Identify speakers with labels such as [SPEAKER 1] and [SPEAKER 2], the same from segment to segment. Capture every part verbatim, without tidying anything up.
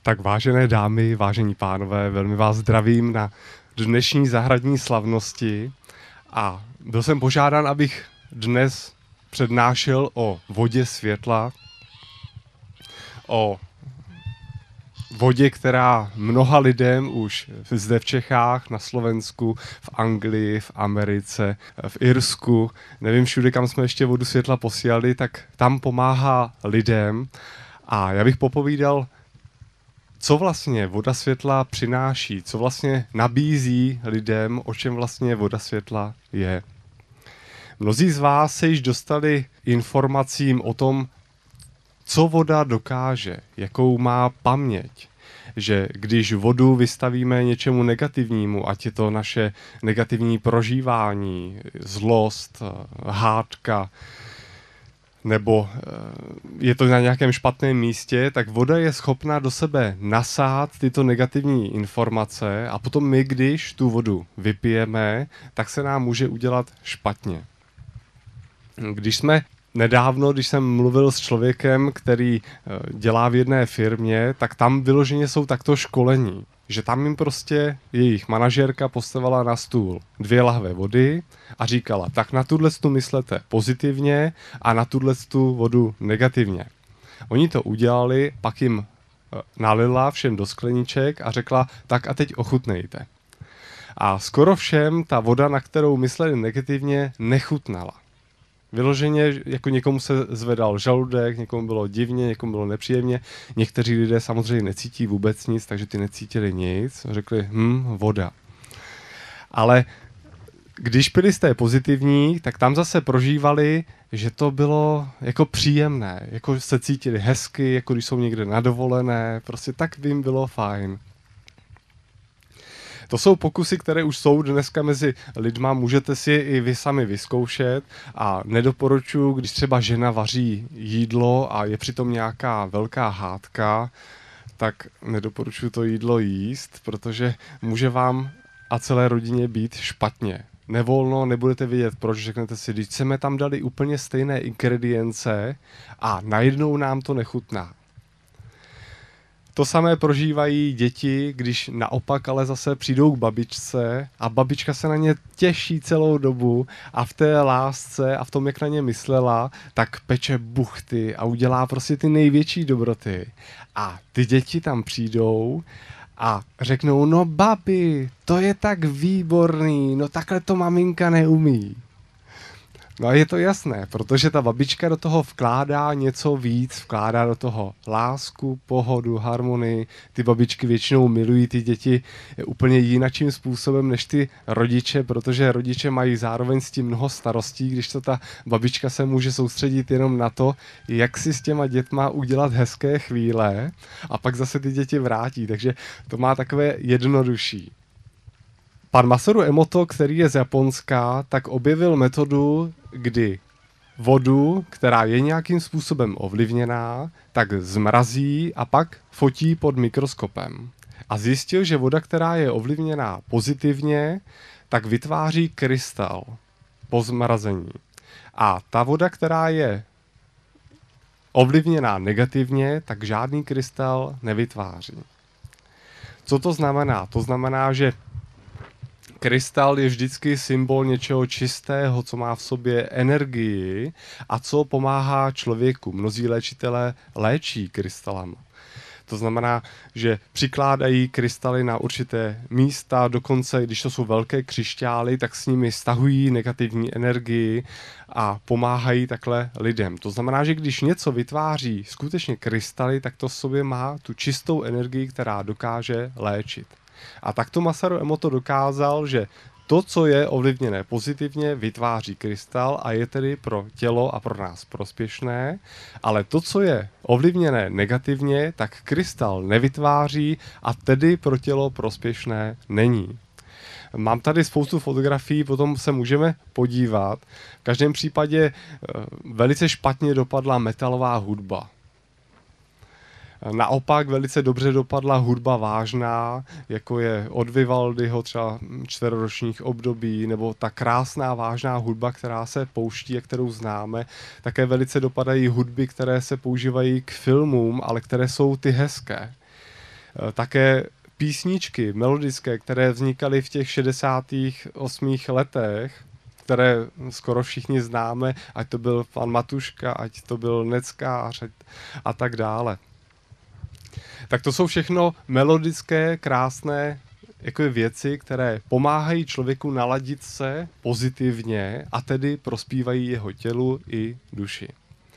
[SPEAKER 1] Tak vážené dámy, vážení pánové, velmi vás zdravím na dnešní zahradní slavnosti a byl jsem požádán, abych dnes přednášel o vodě světla, o vodě, která mnoha lidem už zde v Čechách, na Slovensku, v Anglii, v Americe, v Irsku, nevím všude, kam jsme ještě vodu světla posílali, tak tam pomáhá lidem. A já bych popovídal, co vlastně voda světla přináší, co vlastně nabízí lidem, o čem vlastně voda světla je. Mnozí z vás se již dostali informacím o tom, co voda dokáže, jakou má paměť, že když vodu vystavíme něčemu negativnímu, ať je to naše negativní prožívání, zlost, hádka, nebo je to na nějakém špatném místě, tak voda je schopná do sebe nasát tyto negativní informace a potom my, když tu vodu vypijeme, tak se nám může udělat špatně. Když jsme nedávno, když jsem mluvil s člověkem, který dělá v jedné firmě, tak tam vyloženě jsou takto školení, že tam jim prostě jejich manažérka postavila na stůl dvě lahve vody a říkala, tak na tuhle tu myslete pozitivně a na tuhle tu vodu negativně. Oni to udělali, pak jim nalila všem do skleniček a řekla, tak a teď ochutnejte. A skoro všem ta voda, na kterou mysleli negativně, nechutnala. Vyloženě, jako někomu se zvedal žaludek, někomu bylo divně, někomu bylo nepříjemně. Někteří lidé samozřejmě necítí vůbec nic, takže ty necítili nic. Řekli, hm, voda. Ale když pili z té pozitivní, tak tam zase prožívali, že to bylo jako příjemné. Jako se cítili hezky, jako když jsou někde na dovolené. Prostě tak by jim bylo fajn. To jsou pokusy, které už jsou dneska mezi lidma, můžete si je i vy sami vyzkoušet a nedoporučuji, když třeba žena vaří jídlo a je přitom nějaká velká hádka, tak nedoporučuji to jídlo jíst, protože může vám a celé rodině být špatně. Nevolno, nebudete vědět proč, řeknete si, když jsme tam dali úplně stejné ingredience a najednou nám to nechutná. To samé prožívají děti, když naopak ale zase přijdou k babičce a babička se na ně těší celou dobu a v té lásce a v tom, jak na ně myslela, tak peče buchty a udělá prostě ty největší dobroty. A ty děti tam přijdou a řeknou, no babi, to je tak výborný, no takhle to maminka neumí. No a je to jasné, protože ta babička do toho vkládá něco víc, vkládá do toho lásku, pohodu, harmonii. Ty babičky většinou milují ty děti úplně jinačím způsobem než ty rodiče, protože rodiče mají zároveň s tím mnoho starostí, když to ta babička se může soustředit jenom na to, jak si s těma dětma udělat hezké chvíle a pak zase ty děti vrátí, takže to má takové jednodušší. Pan Masaru Emoto, který je z Japonska, tak objevil metodu, kdy vodu, která je nějakým způsobem ovlivněná, tak zmrazí a pak fotí pod mikroskopem. A zjistil, že voda, která je ovlivněná pozitivně, tak vytváří krystal po zmrazení. A ta voda, která je ovlivněná negativně, tak žádný krystal nevytváří. Co to znamená? To znamená, že krystal je vždycky symbol něčeho čistého, co má v sobě energii a co pomáhá člověku. Mnozí léčitelé léčí krystalem. To znamená, že přikládají krystaly na určité místa, dokonce když to jsou velké křišťály, tak s nimi stahují negativní energii a pomáhají takhle lidem. To znamená, že když něco vytváří skutečně krystaly, tak to v sobě má tu čistou energii, která dokáže léčit. A takto Masaru Emoto dokázal, že to, co je ovlivněné pozitivně, vytváří krystal a je tedy pro tělo a pro nás prospěšné, ale to, co je ovlivněné negativně, tak krystal nevytváří a tedy pro tělo prospěšné není. Mám tady spoustu fotografií, potom se můžeme podívat. V každém případě velice špatně dopadla metalová hudba. Naopak velice dobře dopadla hudba vážná, jako je od Vivaldiho třeba čtveroročních období, nebo ta krásná vážná hudba, která se pouští a kterou známe. Také velice dopadají hudby, které se používají k filmům, ale které jsou ty hezké. také písničky melodické, které vznikaly v těch šedesátých osmých letech, které skoro všichni známe, ať to byl pan Matuška, ať to byl Neckář a tak dále. Tak to jsou všechno melodické, krásné jako věci, které pomáhají člověku naladit se pozitivně a tedy prospívají jeho tělu i duši.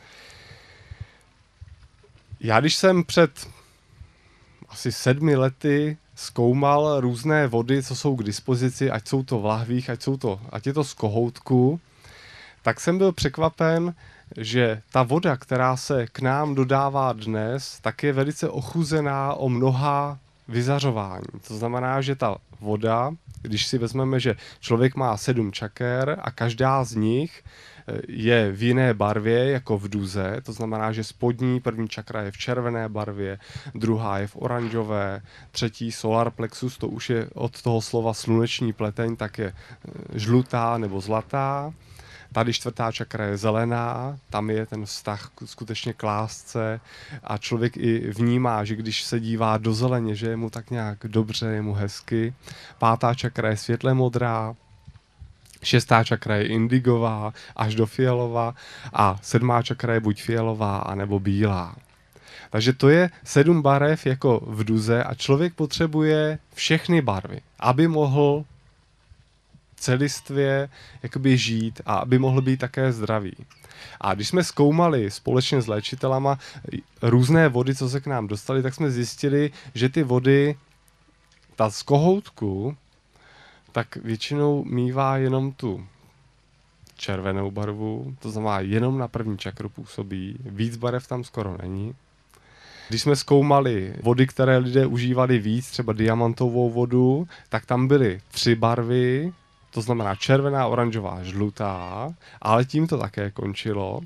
[SPEAKER 1] Já když jsem před asi sedmi lety zkoumal různé vody, co jsou k dispozici, ať jsou to v lahvích, ať, jsou to, ať je to z kohoutku, tak jsem byl překvapen, že ta voda, která se k nám dodává dnes, tak je velice ochuzená o mnoha vyzařování. To znamená, že ta voda, když si vezmeme, že člověk má sedm čaker a každá z nich je v jiné barvě, jako v duze, to znamená, že spodní první čakra je v červené barvě, druhá je v oranžové, třetí solar plexus, to už je od toho slova sluneční pleteň, tak je žlutá nebo zlatá. Tady čtvrtá čakra je zelená, tam je ten vztah skutečně k lásce a člověk i vnímá, že když se dívá do zeleně, že je mu tak nějak dobře, je mu hezky. Pátá čakra je světle modrá, šestá čakra je indigová až do fialová a sedmá čakra je buď fialová, anebo bílá. Takže to je sedm barev jako v duze a člověk potřebuje všechny barvy, aby mohl celistvě jakoby žít a aby mohl být také zdravý. A když jsme zkoumali společně s léčitelama různé vody, co se k nám dostaly, tak jsme zjistili, že ty vody, ta z kohoutku, tak většinou mívá jenom tu červenou barvu, to znamená jenom na první čakru působí, víc barev tam skoro není. Když jsme zkoumali vody, které lidé užívali víc, třeba diamantovou vodu, tak tam byly tři barvy, to znamená červená, oranžová, žlutá, ale tím to také končilo.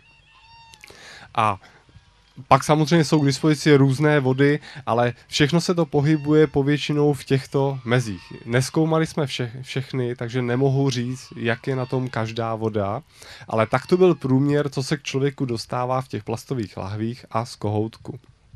[SPEAKER 1] A pak samozřejmě jsou k dispozici různé vody, ale všechno se to pohybuje povětšinou v těchto mezích. Nezkoumali jsme vše, všechny, takže nemohu říct, jak je na tom každá voda, ale tak to byl průměr, co se k člověku dostává v těch plastových lahvích a z kohoutku.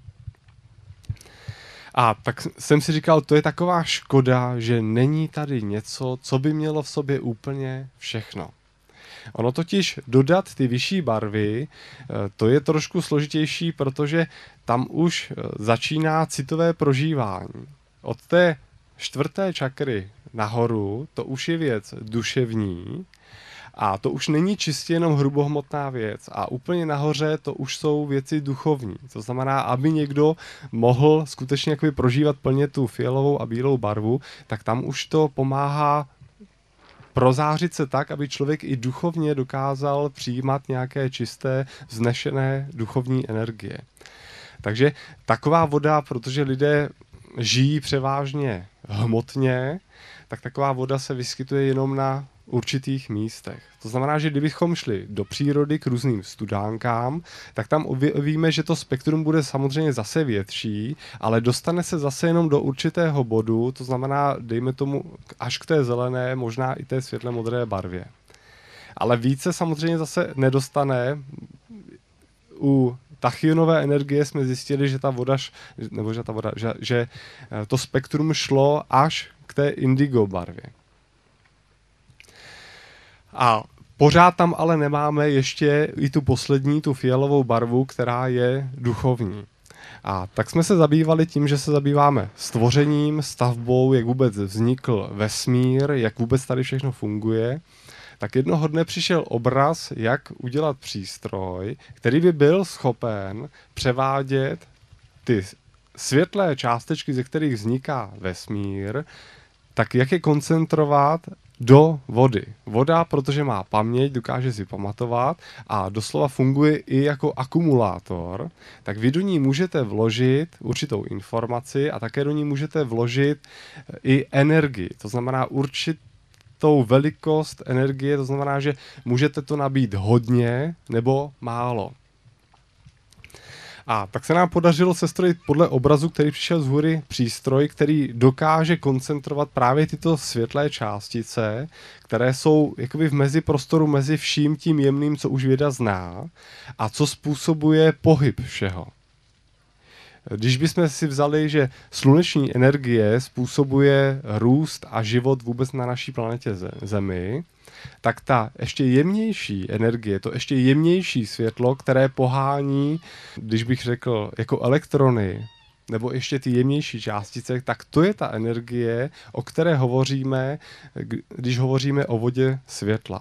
[SPEAKER 1] A tak jsem si říkal, to je taková škoda, že není tady něco, co by mělo v sobě úplně všechno. Ono totiž dodat ty vyšší barvy, to je trošku složitější, protože tam už začíná citové prožívání. Od té čtvrté čakry nahoru, to už je věc duševní a to už není čistě jenom hrubohmotná věc. A úplně nahoře to už jsou věci duchovní. To znamená, aby někdo mohl skutečně jakoby prožívat plně tu fialovou a bílou barvu, tak tam už to pomáhá prozářit se tak, aby člověk i duchovně dokázal přijímat nějaké čisté, vznešené duchovní energie. Takže taková voda, protože lidé žijí převážně hmotně, tak taková voda se vyskytuje jenom na určitých místech. To znamená, že kdybychom šli do přírody k různým studánkám, tak tam víme, že to spektrum bude samozřejmě zase větší, ale dostane se zase jenom do určitého bodu, to znamená, dejme tomu až k té zelené, možná i té světle modré barvě. Ale více samozřejmě zase nedostane. U tachionové energie jsme zjistili, že ta voda, nebo že ta voda, že, že to spektrum šlo až k té indigo barvě. A pořád tam ale nemáme ještě i tu poslední, tu fialovou barvu, která je duchovní. A tak jsme se zabývali tím, že se zabýváme stvořením, stavbou, jak vůbec vznikl vesmír, jak vůbec tady všechno funguje. Tak jednoho dne přišel obraz, jak udělat přístroj, který by byl schopen převádět ty světlé částečky, ze kterých vzniká vesmír, tak jak je koncentrovat do vody. Voda, protože má paměť, dokáže si pamatovat a doslova funguje i jako akumulátor, tak vy do ní můžete vložit určitou informaci a také do ní můžete vložit i energii. To znamená určitou velikost energie, to znamená, že můžete to nabít hodně nebo málo. A tak se nám podařilo sestrojit podle obrazu, který přišel z hůry, přístroj, který dokáže koncentrovat právě tyto světlé částice, které jsou jakoby v meziprostoru mezi vším tím jemným, co už věda zná, a co způsobuje pohyb všeho. Když bychom si vzali, že sluneční energie způsobuje růst a život vůbec na naší planetě Zemi, tak ta ještě jemnější energie, to ještě jemnější světlo, které pohání, když bych řekl, jako elektrony, nebo ještě ty jemnější částice, tak to je ta energie, o které hovoříme, když hovoříme o vodě světla.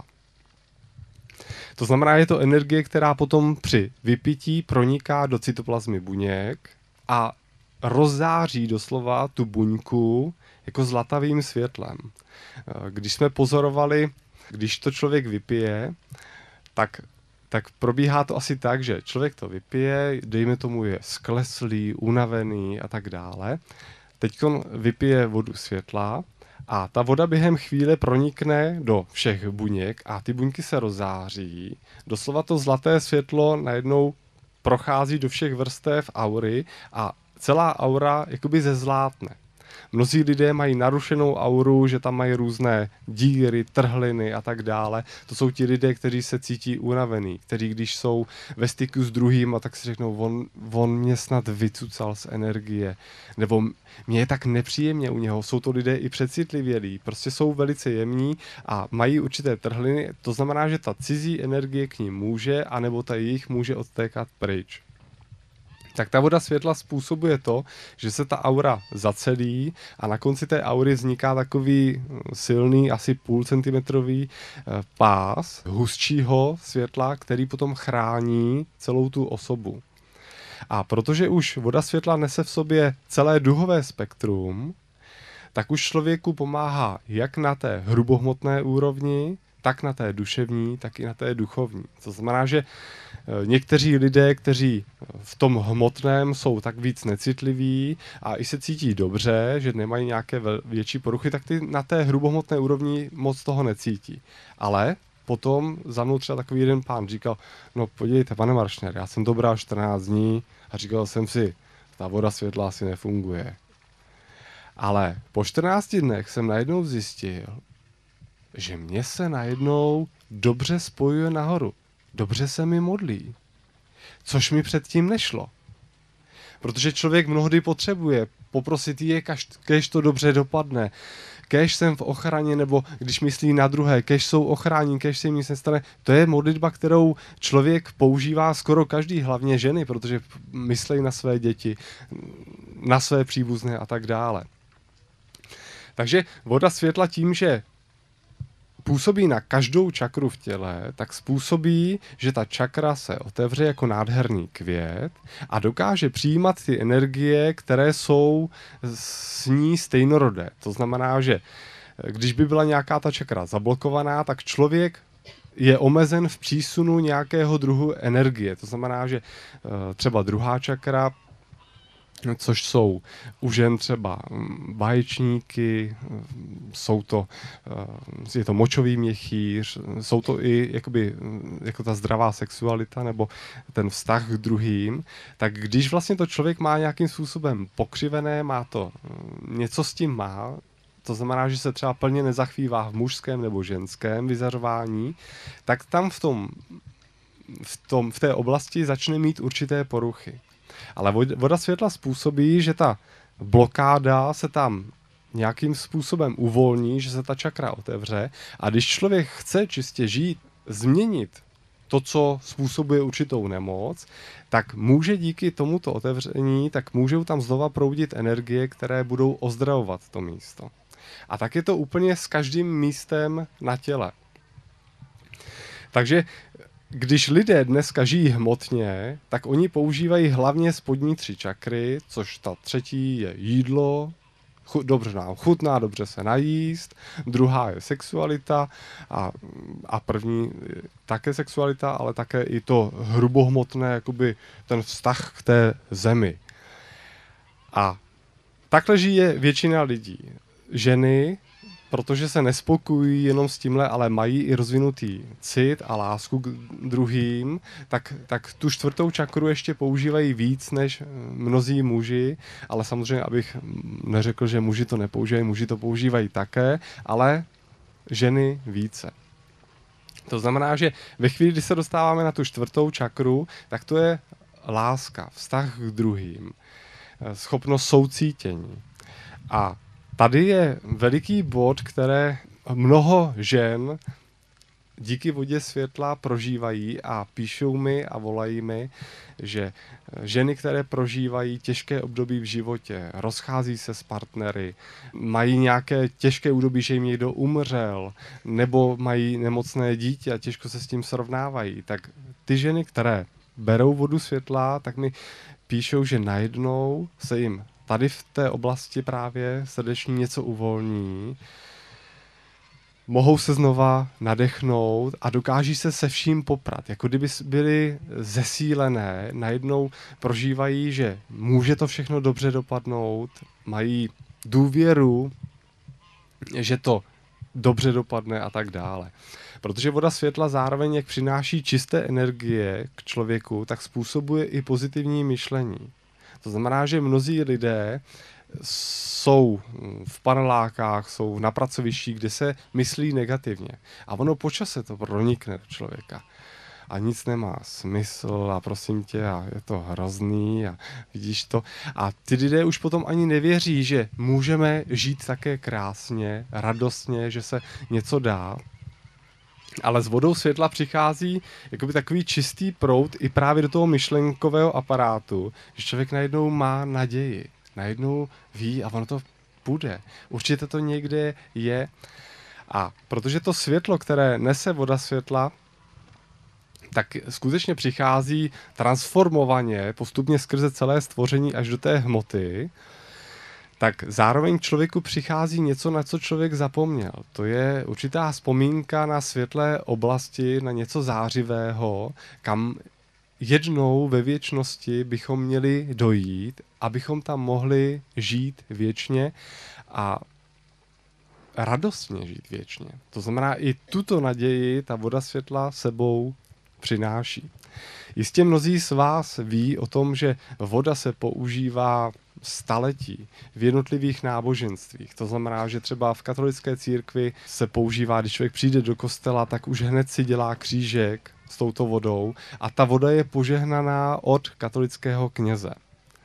[SPEAKER 1] To znamená, je to energie, která potom při vypití proniká do cytoplazmy buněk a rozzáří doslova tu buňku jako zlatavým světlem. Když jsme pozorovali, když to člověk vypije, tak, tak probíhá to asi tak, že člověk to vypije, dejme tomu je skleslý, unavený a tak dále. Teď vypije vodu světla a ta voda během chvíle pronikne do všech buněk a ty buňky se rozzáří. Doslova to zlaté světlo najednou prochází do všech vrstev aury a celá aura jakoby zezlátne. Mnozí lidé mají narušenou auru, že tam mají různé díry, trhliny a tak dále. To jsou ti lidé, kteří se cítí unavený, kteří když jsou ve styku s druhým a tak si řeknou, on, on mě snad vycucal z energie, nebo mě je tak nepříjemně u něho. Jsou to lidé i přecitlivělí, prostě jsou velice jemní a mají určité trhliny. To znamená, že ta cizí energie k ním může, anebo ta jejich může odtékat pryč. Tak ta voda světla způsobuje to, že se ta aura zacelí a na konci té aury vzniká takový silný, asi půl centimetrový pás hustšího světla, který potom chrání celou tu osobu. A protože už voda světla nese v sobě celé duhové spektrum, tak už člověku pomáhá jak na té hrubohmotné úrovni, tak na té duševní, tak i na té duchovní. To znamená, že někteří lidé, kteří v tom hmotném jsou tak víc necitliví a i se cítí dobře, že nemají nějaké větší poruchy, tak ty na té hrubohmotné úrovni moc toho necítí. Ale potom za mnou třeba takový jeden pán říkal, no podívejte, pane Maršner, já jsem to bral čtrnáct dní a říkal jsem si, ta voda světla asi nefunguje. Ale po čtrnácti dnech jsem najednou zjistil, že mě se najednou dobře spojuje nahoru. Dobře se mi modlí. Což mi předtím nešlo. Protože člověk mnohdy potřebuje poprosit je, kež to dobře dopadne. Kež jsem v ochraně, nebo když myslí na druhé, kež jsou ochráněni, kež se jim nic nestane. To je modlitba, kterou člověk používá skoro každý, hlavně ženy, protože myslí na své děti, na své příbuzné a tak dále. Takže voda světla tím, že působí na každou čakru v těle, tak způsobí, že ta čakra se otevře jako nádherný květ a dokáže přijímat ty energie, které jsou s ní stejnorodé. To znamená, že když by byla nějaká ta čakra zablokovaná, tak člověk je omezen v přísunu nějakého druhu energie. To znamená, že třeba druhá čakra, což jsou u žen třeba báječníky, jsou to, je to močový měchýř, jsou to i jakoby, jako ta zdravá sexualita nebo ten vztah k druhým, tak když vlastně to člověk má nějakým způsobem pokřivené, má to, něco s tím má, to znamená, že se třeba plně nezachvívá v mužském nebo ženském vyzařování, tak tam v tom, v tom, v té oblasti začne mít určité poruchy. Ale voda světla způsobí, že ta blokáda se tam nějakým způsobem uvolní, že se ta čakra otevře a když člověk chce čistě žít, změnit to, co způsobuje určitou nemoc, tak může díky tomuto otevření, tak můžou tam znova proudit energie, které budou ozdravovat to místo. A tak je to úplně s každým místem na těle. Takže když lidé dneska žijí hmotně, tak oni používají hlavně spodní tři čakry, což ta třetí je jídlo, chut, dobře nám chutná, dobře se najíst, druhá je sexualita a, a první také sexualita, ale také i to hrubohmotné, jakoby ten vztah k té zemi. A takhle žije většina lidí. Ženy, protože se nespokojují jenom s tímhle, ale mají i rozvinutý cit a lásku k druhým, tak, tak tu čtvrtou čakru ještě používají víc než mnozí muži, ale samozřejmě, abych neřekl, že muži to nepoužívají, muži to používají také, ale ženy více. To znamená, že ve chvíli, kdy se dostáváme na tu čtvrtou čakru, tak to je láska, vztah k druhým. schopnost soucítění. A tady je veliký bod, které mnoho žen díky vodě světla prožívají a píšou mi a volají mi, že ženy, které prožívají těžké období v životě, rozchází se s partnery, mají nějaké těžké období, že jim někdo umřel, nebo mají nemocné dítě a těžko se s tím srovnávají, tak ty ženy, které berou vodu světla, tak mi píšou, že najednou se jim tady v té oblasti právě srdeční něco uvolní, mohou se znova nadechnout a dokáží se se vším poprat. Jako kdyby byly zesílené, najednou prožívají, že může to všechno dobře dopadnout, mají důvěru, že to dobře dopadne a tak dále. Protože voda světla zároveň, jak přináší čisté energie k člověku, tak způsobuje i pozitivní myšlení. To znamená, že mnozí lidé jsou v panelákách, jsou na pracovištích, kde se myslí negativně. A ono po čase to pronikne do člověka. A nic nemá smysl a prosím tě, a je to hrozný a vidíš to. A ty lidé už potom ani nevěří, že můžeme žít také krásně, radostně, že se něco dá. Ale s vodou světla přichází jakoby takový čistý proud i právě do toho myšlenkového aparátu, že člověk najednou má naději. Najednou ví a ono to půjde. Určitě to někde je. A protože to světlo, které nese voda světla, tak skutečně přichází transformovaně, postupně skrze celé stvoření až do té hmoty, tak zároveň člověku přichází něco, na co člověk zapomněl. To je určitá vzpomínka na světlé oblasti, na něco zářivého, kam jednou ve věčnosti bychom měli dojít, abychom tam mohli žít věčně a radostně žít věčně. To znamená, i tuto naději ta voda světla sebou přináší. Jistě mnozí z vás ví o tom, že voda se používá staletí v jednotlivých náboženstvích. To znamená, že třeba v katolické církvi se používá, když člověk přijde do kostela, tak už hned si dělá křížek s touto vodou a ta voda je požehnaná od katolického kněze.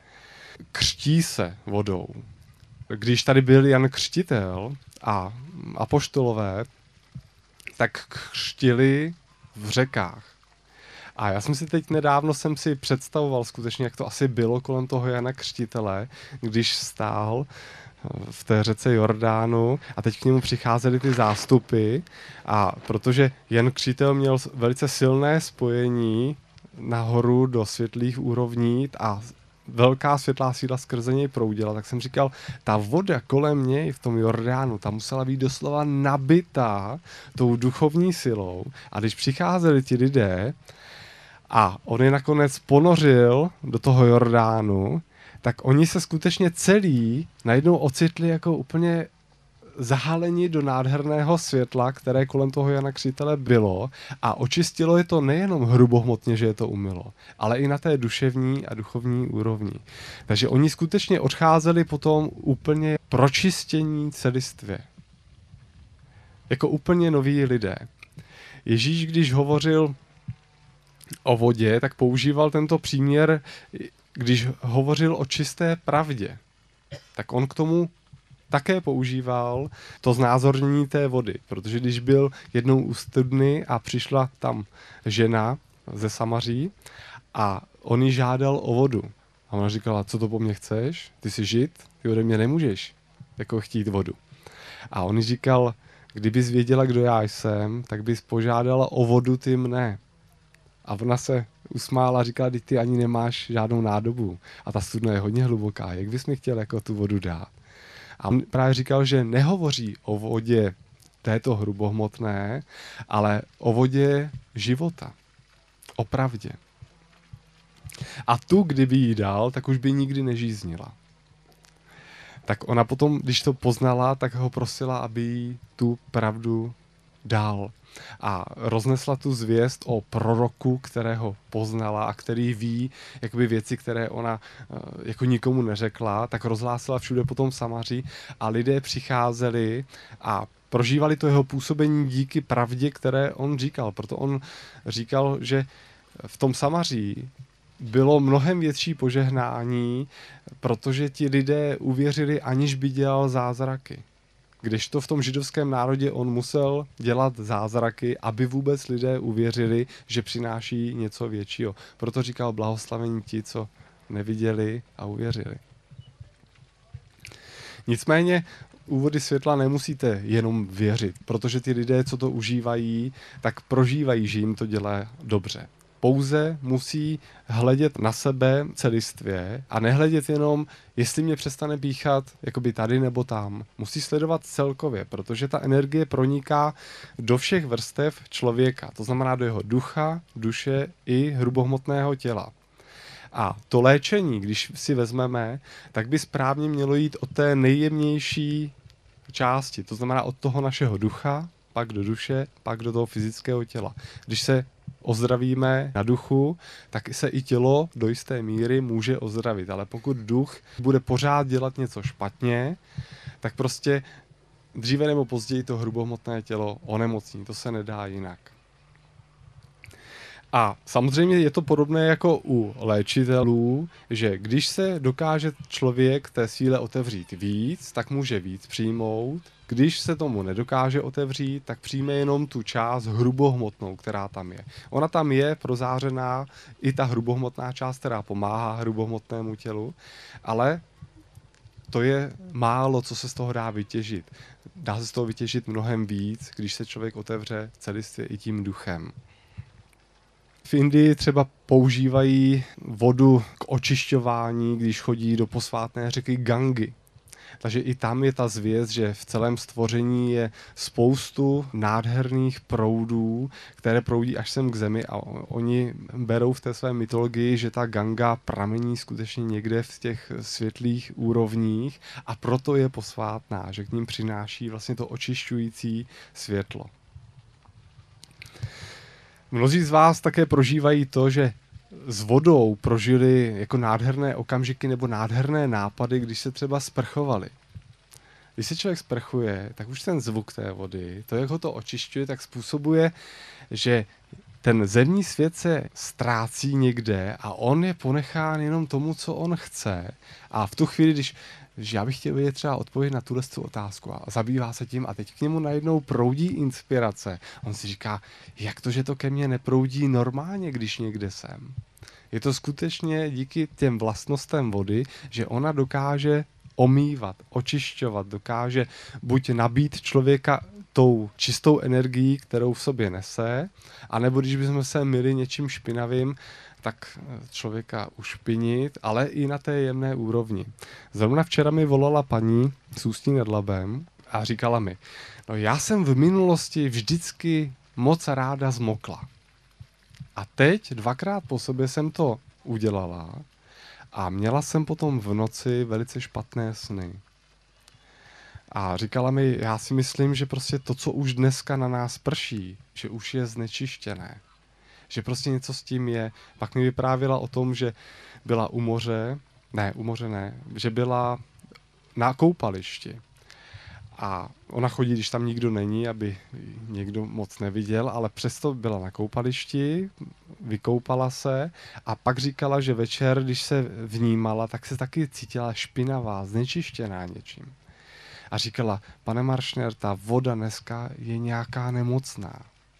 [SPEAKER 1] Křtí se vodou. Když tady byl Jan Křtitel a apoštolové, tak křtili v řekách. A já jsem si teď nedávno jsem si představoval skutečně, jak to asi bylo kolem toho Jana Křtitele, když stál v té řece Jordánu a teď k němu přicházely ty zástupy a protože Jan Křtitel měl velice silné spojení nahoru do světlých úrovní a velká světlá síla skrze něj proudila, tak jsem říkal, ta voda kolem něj v tom Jordánu, ta musela být doslova nabitá tou duchovní silou a když přicházeli ti lidé a on je nakonec ponořil do toho Jordánu, tak oni se skutečně celý najednou ocitli jako úplně zahaleni do nádherného světla, které kolem toho Jana Křtitele bylo a očistilo je to nejenom hrubohmotně, že je to umylo, ale i na té duševní a duchovní úrovni. Takže oni skutečně odcházeli potom úplně pročistění celistvě. Jako úplně noví lidé. Ježíš, když hovořil o vodě, tak používal tento příměr, když hovořil o čisté pravdě. Tak on k tomu také používal to znázornění té vody, protože když byl jednou u studny a přišla tam žena ze Samaří a on jí žádal o vodu. A ona říkala, co to po mně chceš? Ty jsi žid? Ty ode mě nemůžeš jako chtít vodu. A on jí říkal, kdybys věděla, kdo já jsem, tak bys požádala o vodu ty mne. A ona se usmála a říkala, ty ani nemáš žádnou nádobu. A ta studna je hodně hluboká. Jak bys mi chtěl jako tu vodu dát? A on právě říkal, že nehovoří o vodě této hrubohmotné, ale o vodě života. O pravdě. A tu, kdyby jí dal, tak už by nikdy nežíznila. Tak ona potom, když to poznala, tak ho prosila, aby jí tu pravdu dal. A roznesla tu zvěst o proroku, kterého poznala a který ví jakoby věci, které ona jako nikomu neřekla, tak rozhlásila všude potom v Samaří a lidé přicházeli a prožívali to jeho působení díky pravdě, které on říkal. Proto on říkal, že v tom Samaří bylo mnohem větší požehnání, protože ti lidé uvěřili, aniž by dělal zázraky. Kdežto v tom židovském národě on musel dělat zázraky, aby vůbec lidé uvěřili, že přináší něco většího. Proto říkal blahoslavení ti, co neviděli a uvěřili. Nicméně u vody světla nemusíte jenom věřit, protože ty lidé, co to užívají, tak prožívají, že jim to dělá dobře. Pouze musí hledět na sebe celistvě a nehledět jenom, jestli mě přestane píchat jakoby tady nebo tam. Musí sledovat celkově, protože ta energie proniká do všech vrstev člověka. To znamená do jeho ducha, duše i hrubohmotného těla. A to léčení, když si vezmeme, tak by správně mělo jít od té nejjemnější části. To znamená od toho našeho ducha, pak do duše, pak do toho fyzického těla. Když se ozdravíme na duchu, tak se i tělo do jisté míry může ozdravit. Ale pokud duch bude pořád dělat něco špatně, tak prostě dříve nebo později to hrubohmotné tělo onemocní. To se nedá jinak. A samozřejmě je to podobné jako u léčitelů, že když se dokáže člověk té síle otevřít víc, tak může víc přijmout. Když se tomu nedokáže otevřít, tak přijme jenom tu část hrubohmotnou, která tam je. Ona tam je prozářená i ta hrubohmotná část, která pomáhá hrubohmotnému tělu, ale to je málo, co se z toho dá vytěžit. Dá se z toho vytěžit mnohem víc, když se člověk otevře celistvě i tím duchem. V Indii třeba používají vodu k očišťování, když chodí do posvátné řeky Gangy. Takže i tam je ta zvěst, že v celém stvoření je spoustu nádherných proudů, které proudí až sem k zemi a oni berou v té své mytologii, že ta Ganga pramení skutečně někde v těch světlých úrovních a proto je posvátná, že k ním přináší vlastně to očišťující světlo. Mnozí z vás také prožívají to, že s vodou prožili jako nádherné okamžiky nebo nádherné nápady, když se třeba sprchovali. Když se člověk sprchuje, tak už ten zvuk té vody, to, jak ho to očišťuje, tak způsobuje, že ten zemní svět se ztrácí někde a on je ponechán jenom tomu, co on chce. A v tu chvíli, když že já bych chtěl vědět třeba odpověď na tuhle otázku a zabývá se tím a teď k němu najednou proudí inspirace. On si říká, jak to, že to ke mně neproudí normálně, když někde jsem. Je to skutečně díky těm vlastnostem vody, že ona dokáže omývat, očišťovat, dokáže buď nabít člověka tou čistou energií, kterou v sobě nese, anebo když bychom se myli něčím špinavým, tak člověka ušpinit, ale i na té jemné úrovni. Zrovna včera mi volala paní s Ústí nad Labem a říkala mi, no já jsem v minulosti vždycky moc ráda zmokla. A teď dvakrát po sobě jsem to udělala a měla jsem potom v noci velice špatné sny. A říkala mi, já si myslím, že prostě to, co už dneska na nás prší, že už je znečištěné. Že prostě něco s tím je. Pak mi vyprávěla o tom, že byla u moře, ne, u moře ne, že byla na koupališti. A ona chodí, když tam nikdo není, aby někdo moc neviděl, ale přesto byla na koupališti, vykoupala se a pak říkala, že večer, když se vnímala, tak se taky cítila špinavá, znečištěná něčím. A říkala, pane Maršner, ta voda dneska je nějaká nemocná.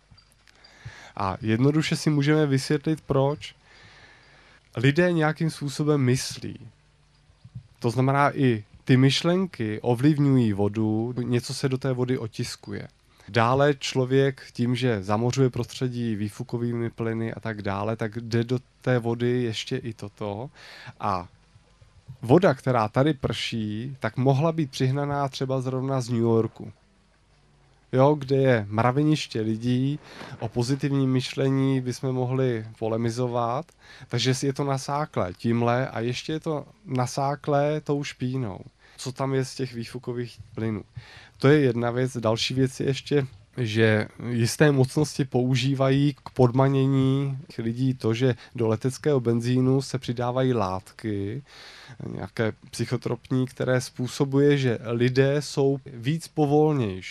[SPEAKER 1] A jednoduše si můžeme vysvětlit, proč. Lidé nějakým způsobem myslí. To znamená i ty myšlenky ovlivňují vodu, něco se do té vody otiskuje. Dále člověk tím, že zamořuje prostředí výfukovými plyny a tak dále, tak jde do té vody ještě i toto. A voda, která tady prší, tak mohla být přihnaná třeba zrovna z New Yorku. Jo, kde je mraveniště lidí, o pozitivním myšlení bychom mohli polemizovat, takže je to nasáklé tímhle a ještě je to nasáklé tou špínou. Co tam je z těch výfukových plynů. To je jedna věc. Další věc je ještě, že jisté mocnosti používají k podmanění lidí to, že do leteckého benzínu se přidávají látky, nějaké psychotropní, které způsobuje, že lidé jsou víc povolnější.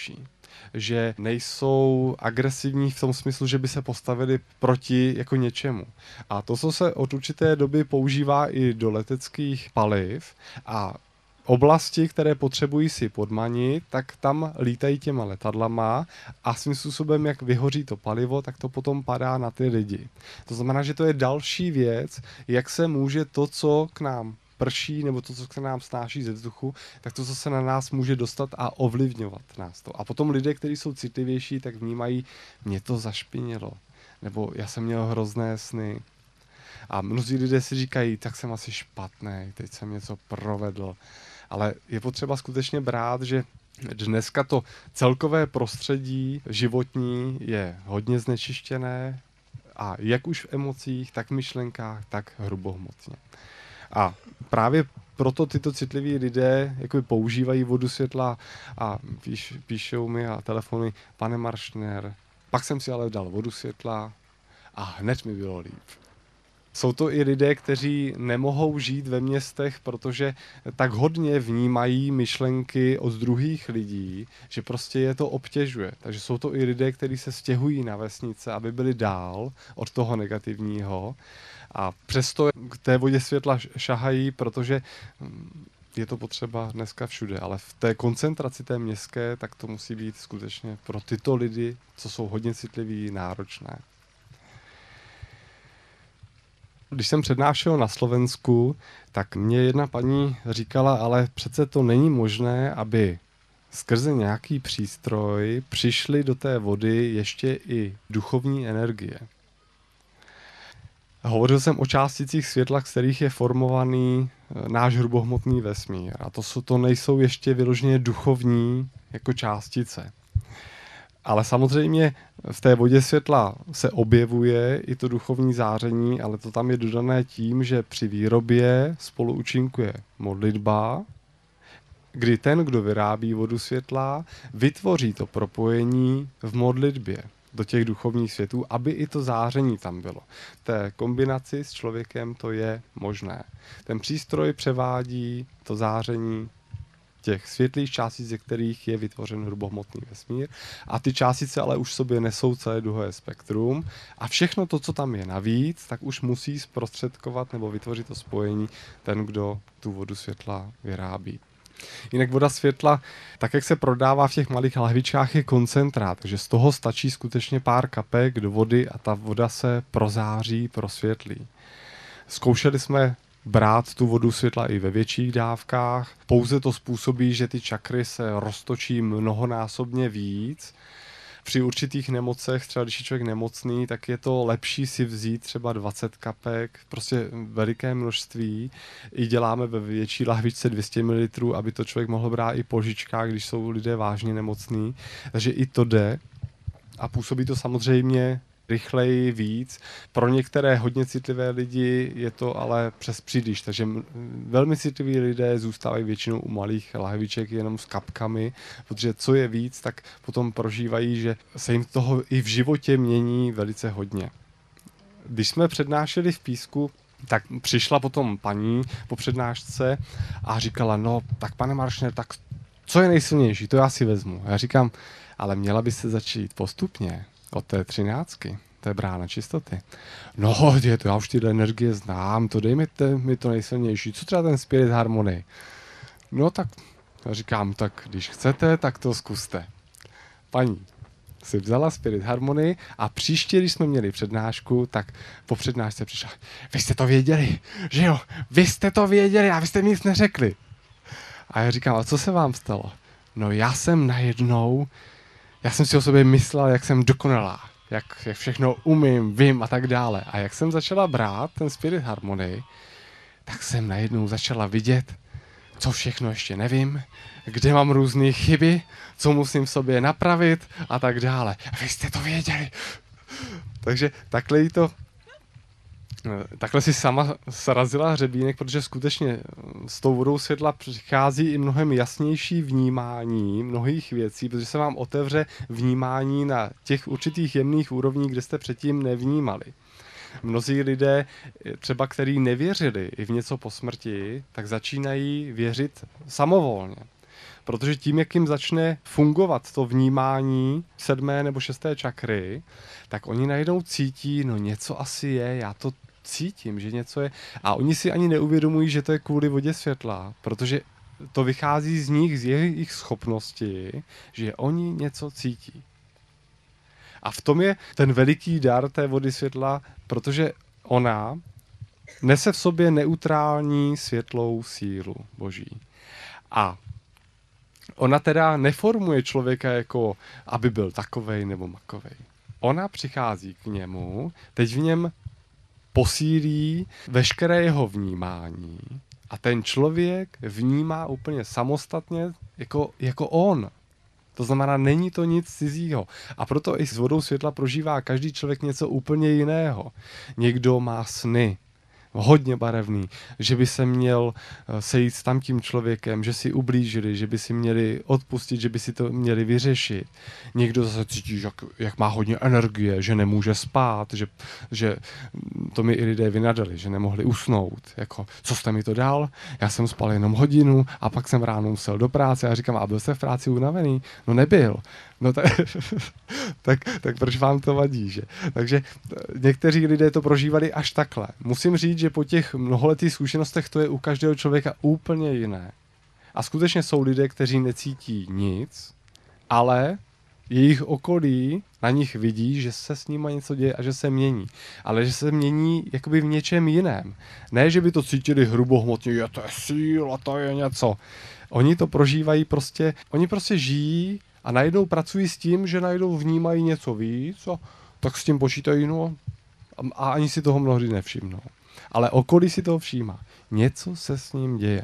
[SPEAKER 1] že nejsou agresivní v tom smyslu, že by se postavili proti jako něčemu. A to, co se od určité doby používá i do leteckých paliv a oblasti, které potřebují si podmanit, tak tam lítají těma letadlama a svým způsobem, jak vyhoří to palivo, tak to potom padá na ty lidi. To znamená, že to je další věc, jak se může to, co k nám prší, nebo to, co se nám snáší ze vzduchu, tak to, co se na nás může dostat a ovlivňovat nás to. A potom lidé, kteří jsou citlivější, tak vnímají, mě to zašpinilo, nebo já jsem měl hrozné sny. A mnozí lidé si říkají, tak jsem asi špatný, teď jsem něco provedl. Ale je potřeba skutečně brát, že dneska to celkové prostředí životní je hodně znečištěné a jak už v emocích, tak v myšlenkách, tak hrubohmotně. A právě proto tyto citliví lidé jako používají vodu světla a píš, píšou mi a telefony, pane Maršner, pak jsem si ale dal vodu světla a hned mi bylo líp. Jsou to i lidé, kteří nemohou žít ve městech, protože tak hodně vnímají myšlenky od druhých lidí, že prostě je to obtěžuje. Takže jsou to i lidé, kteří se stěhují na vesnice, aby byli dál od toho negativního. A přesto k té vodě světla šahají, protože je to potřeba dneska všude. Ale v té koncentraci té městské, tak to musí být skutečně pro tyto lidi, co jsou hodně citliví, náročné. Když jsem přednášel na Slovensku, tak mě jedna paní říkala, ale přece to není možné, aby skrze nějaký přístroj přišly do té vody ještě i duchovní energie. Hovořil jsem o částicích světla, z kterých je formovaný náš hrubohmotný vesmír. A to, jsou, to nejsou ještě vyloženě duchovní jako částice. Ale samozřejmě v té vodě světla se objevuje i to duchovní záření, ale to tam je dodané tím, že při výrobě spolu účinkuje modlitba, kdy ten, kdo vyrábí vodu světla, vytvoří to propojení v modlitbě do těch duchovních světů, aby i to záření tam bylo. V té kombinaci s člověkem to je možné. Ten přístroj převádí to záření těch světlých částic, ze kterých je vytvořen hrubohmotný vesmír. A ty částice ale už v sobě nesou celé duhové spektrum. A všechno to, co tam je navíc, tak už musí zprostředkovat nebo vytvořit to spojení ten, kdo tu vodu světla vyrábí. Jinak voda světla, tak jak se prodává v těch malých lahvičkách, je koncentrát, takže z toho stačí skutečně pár kapek do vody a ta voda se prozáří, prosvětlí. Zkoušeli jsme brát tu vodu světla i ve větších dávkách. Pouze to způsobí, že ty čakry se roztočí mnohonásobně víc. Při určitých nemocech, třeba když je člověk nemocný, tak je to lepší si vzít třeba dvacet kapek, prostě veliké množství. I děláme ve větší lahvičce dvě stě mililitrů, aby to člověk mohl brát i po žičkách, když jsou lidé vážně nemocní. Takže i to jde. A působí to samozřejmě rychleji, víc. Pro některé hodně citlivé lidi je to ale přes příliš, takže velmi citliví lidé zůstávají většinou u malých lahviček jenom s kapkami, protože co je víc, tak potom prožívají, že se jim toho i v životě mění velice hodně. Když jsme přednášeli v Písku, tak přišla potom paní po přednášce a říkala, no tak pane Maršner, tak co je nejsilnější, to já si vezmu. A já říkám, ale měla byste začít postupně. Od té třináctky, to je brána čistoty. No, je to, já už tyhle energie znám, to dejme mi to nejsilnější. Co třeba ten Spirit Harmony? No tak, já říkám, tak když chcete, tak to zkuste. Paní si vzala Spirit Harmony a příště, když jsme měli přednášku, tak po přednášce přišla. Vy jste to věděli, že jo? Vy jste to věděli a vy jste mi nic neřekli. A já říkám, a co se vám stalo? No já jsem najednou Já jsem si o sobě myslel, jak jsem dokonalá, jak, jak všechno umím, vím a tak dále. A jak jsem začala brát ten Spirit Harmony, tak jsem najednou začala vidět, co všechno ještě nevím, kde mám různé chyby, co musím v sobě napravit a tak dále. A vy jste to věděli. Takže takhle jí to Takhle si sama srazila hřebínek, protože skutečně s tou vodou světla přichází i mnohem jasnější vnímání mnohých věcí, protože se vám otevře vnímání na těch určitých jemných úrovních, kde jste předtím nevnímali. Mnozí lidé, třeba kteří nevěřili i v něco po smrti, tak začínají věřit samovolně. Protože tím, jak jim začne fungovat to vnímání sedmé nebo šesté čakry, tak oni najednou cítí, no něco asi je, já to cítím, že něco je. A oni si ani neuvědomují, že to je kvůli vodě světla, protože to vychází z nich, z jejich schopnosti, že oni něco cítí. A v tom je ten veliký dar té vody světla, protože ona nese v sobě neutrální světlou sílu Boží. A ona teda neformuje člověka jako, aby byl takovej nebo makovej. Ona přichází k němu, teď v něm posílí veškeré jeho vnímání a ten člověk vnímá úplně samostatně jako, jako on. To znamená, není to nic cizího. A proto i s vodou světla prožívá každý člověk něco úplně jiného. Někdo má sny, hodně barevný, že by se měl sejít s tamtím člověkem, že si ublížili, že by si měli odpustit, že by si to měli vyřešit. Někdo zase cítí, jak, jak má hodně energie, že nemůže spát, že, že to mi i lidé vynadali, že nemohli usnout. Jako, co jste mi to dal? Já jsem spal jenom hodinu a pak jsem ráno musel do práce a říkám, a byl jste v práci unavený? No nebyl. No tak, tak, tak proč vám to vadí, že? Takže někteří lidé to prožívali až takhle. Musím říct, že po těch mnoholetých zkušenostech to je u každého člověka úplně jiné. A skutečně jsou lidé, kteří necítí nic, ale jejich okolí na nich vidí, že se s nimi něco děje a že se mění. Ale že se mění jakoby v něčem jiném. Ne, že by to cítili hrubohmotně, je to je síla, to je něco. Oni to prožívají prostě, oni prostě žijí a najednou pracují s tím, že najednou vnímají něco víc a tak s tím počítají, no a ani si toho mnohdy nevšimnou. Ale okolí si toho všímá. Něco se s ním děje.